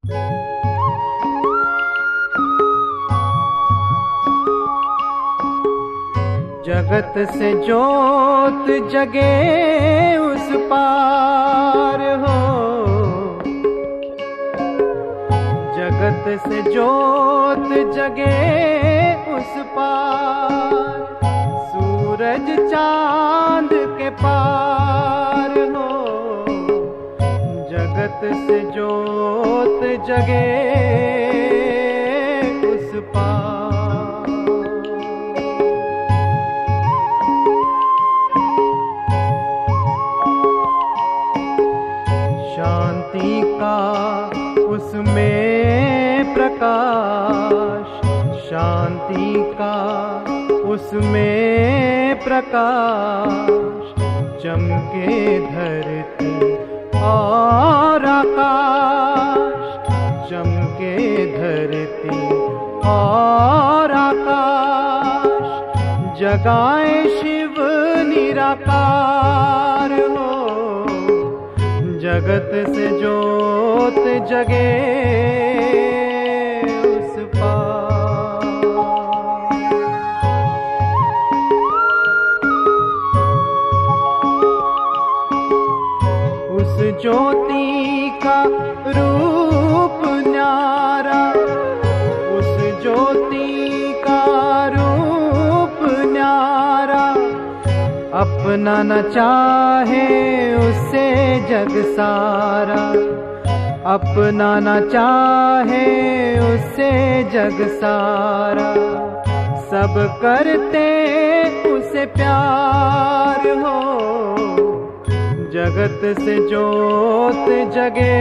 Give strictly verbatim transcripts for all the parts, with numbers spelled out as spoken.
जगत से जोत जगे उस पार हो, जगत से जोत जगे उस पार, सूरज चांद के पार हो, जगत से जोत जगे उस पार। शांति का उसमें प्रकाश, शांति का उसमें प्रकाश, चमके धरती और आकाश, चमके धरती और आकाश, जगाए शिव निराकार हो, जगत से जोत जगे उस पार। उस ज्योति का रूप न्यारा, उस ज्योति का रूप न्यारा, अपना न चाहे उससे जग सारा, अपना न चाहे उससे जग सारा, सब करते उसे प्यार हो, जगत से जोत जगे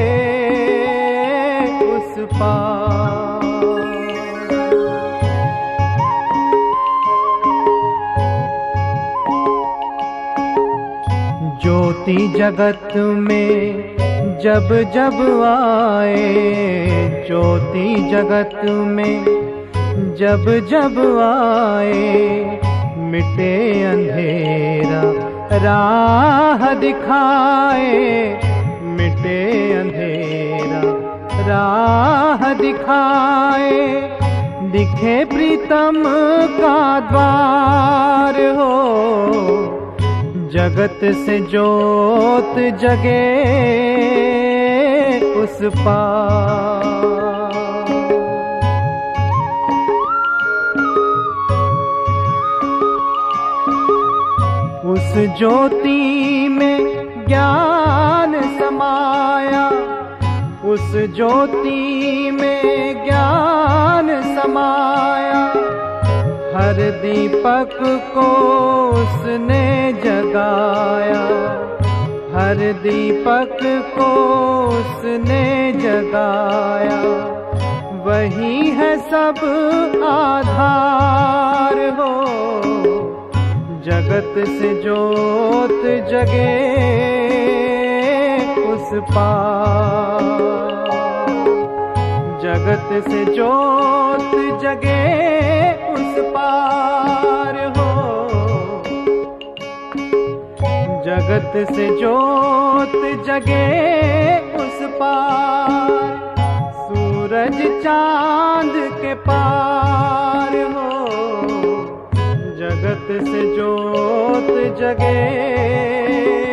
उस पार। ज्योति जगत में जब जब आए, ज्योति जगत में जब जब आए, मिटे अंधेरा राह दिखाए, मिटे अंधेरा राह दिखाए, दिखे प्रीतम का द्वार हो, जगत से जोत जगे उस पार। उस ज्योति में ज्ञान समाया, उस ज्योति में ज्ञान समाया, हर दीपक को उसने जगाया, हर दीपक को उसने जगाया, वही है सब आधार हो, जगत से जोत जगे उस पार, जगत से जोत जगे उस पार हो, जगत से जोत जगे उस पार, सूरज चांद के पार हो, जगत से जोत जगे